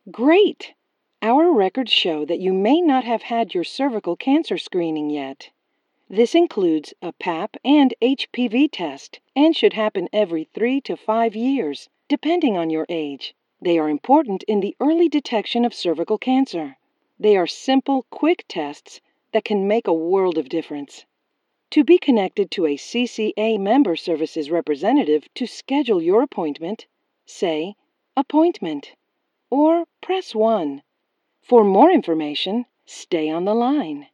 Great! Our records show that you may not have had your cervical cancer screening yet. This includes a Pap and HPV test and should happen every 3 to 5 years, depending on your age. They are important in the early detection of cervical cancer. They are simple, quick tests that can make a world of difference. To be connected to a CCA Member Services representative to schedule your appointment, say "Appointment" or press 1. For more information, stay on the line.